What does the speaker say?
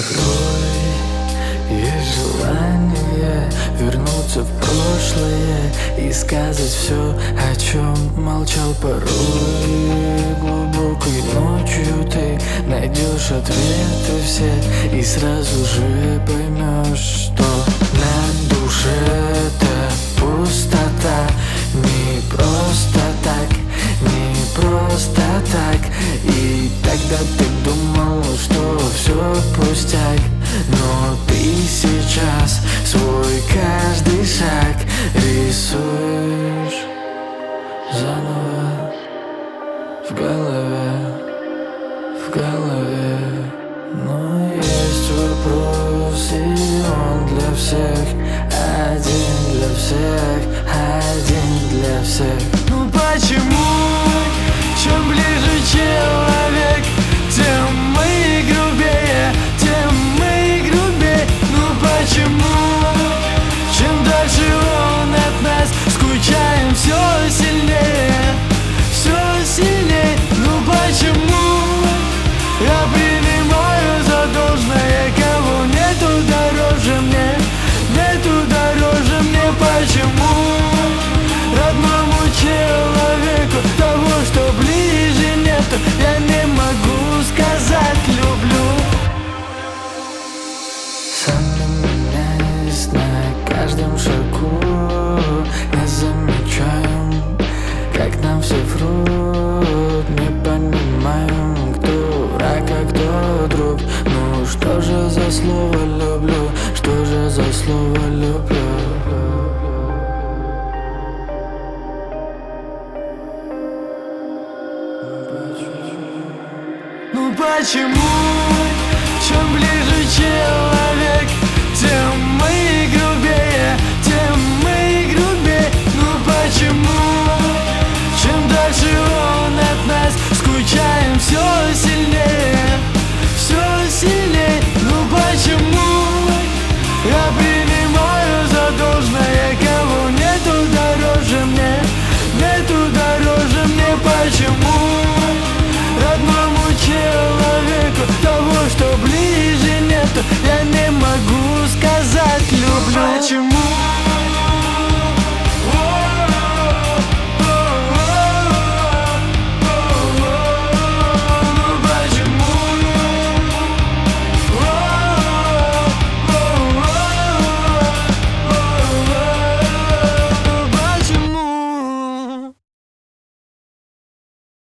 Порой есть желание вернуться в прошлое и сказать все, о чем молчал порой. Глубокой ночью ты найдешь ответы все и сразу же поймешь, что на душе-то пустота. Не просто так, не просто так. И тогда ты думал, что все пустяк, но ты сейчас свой каждый шаг рисуешь заново в голове, в голове. Но есть вопрос, и он для всех, один для всех, один для всех. Ну почему, чем ближе человек, тем мы грубее, тем мы грубее. Ну почему, чем дальше он от нас, скучаем все сильнее, все сильнее. Ну почему я принимаю за должное, кого нету дороже мне, нету дороже мне. Почему родному человеку того, что ближе нету, я не могу сказать люблю. Сами меняясь на каждом шагу, не замечаем, как нам все врут. Не понимаем, кто враг, а кто друг. Ну что же за слово люблю, что же за слово люблю? Ну почему, чем ближе человек, тем мы грубее, тем мы грубее. Ну почему, чем дальше он от нас, скучаем все сильнее.